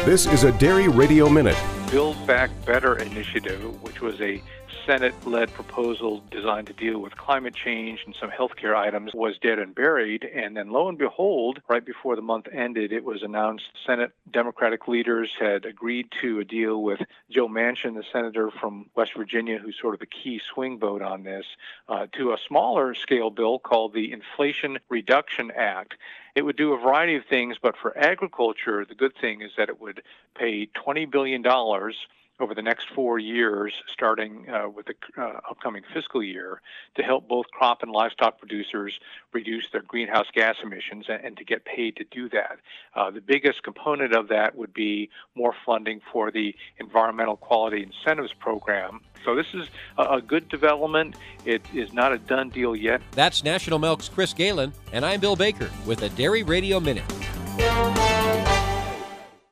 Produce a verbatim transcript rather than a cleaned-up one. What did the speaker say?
This is a Dairy Radio Minute. Build Back Better initiative, which was a Senate-led proposal designed to deal with climate change and some healthcare items, was dead and buried. And then lo and behold, right before the month ended, it was announced Senate Democratic leaders had agreed to a deal with Joe Manchin, the senator from West Virginia, who's sort of a key swing vote on this, uh, to a smaller scale bill called the Inflation Reduction Act. It would do a variety of things, but for agriculture, the good thing is that it would pay twenty billion dollars over the next four years, starting uh, with the uh, upcoming fiscal year, to help both crop and livestock producers reduce their greenhouse gas emissions and, and to get paid to do that. Uh, the biggest component of that would be more funding for the Environmental Quality Incentives Program. So this is a, a good development. It is not a done deal yet. That's National Milk's Chris Galen, and I'm Bill Baker with a Dairy Radio Minute.